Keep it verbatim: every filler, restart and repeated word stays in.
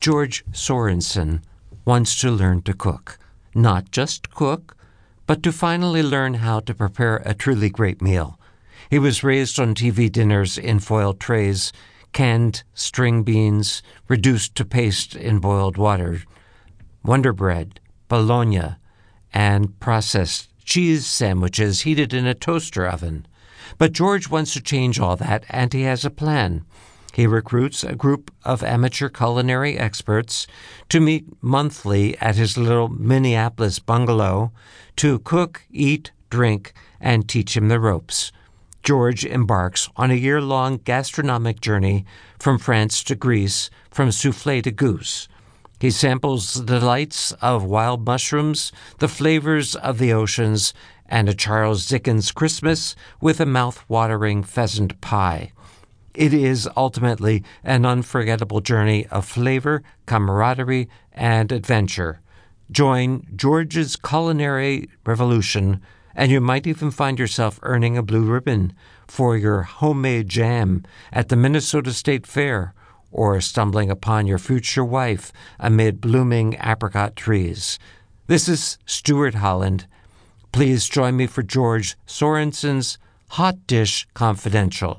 George Sorensen wants to learn to cook. Not just cook, but to finally learn how to prepare a truly great meal. He was raised on T V dinners in foil trays, canned string beans reduced to paste in boiled water, Wonder Bread, bologna, and processed cheese sandwiches heated in a toaster oven. But George wants to change all that, and he has a plan. He recruits a group of amateur culinary experts to meet monthly at his little Minneapolis bungalow to cook, eat, drink, and teach him the ropes. George embarks on a year-long gastronomic journey from France to Greece, from soufflé to goose. He samples the delights of wild mushrooms, the flavors of the oceans, and a Charles Dickens Christmas with a mouth-watering pheasant pie. It is ultimately an unforgettable journey of flavor, camaraderie, and adventure. Join George's culinary revolution, and you might even find yourself earning a blue ribbon for your homemade jam at the Minnesota State Fair, or stumbling upon your future wife amid blooming apricot trees. This is Stuart Holland. Please join me for George Sorensen's Hot Dish Confidential.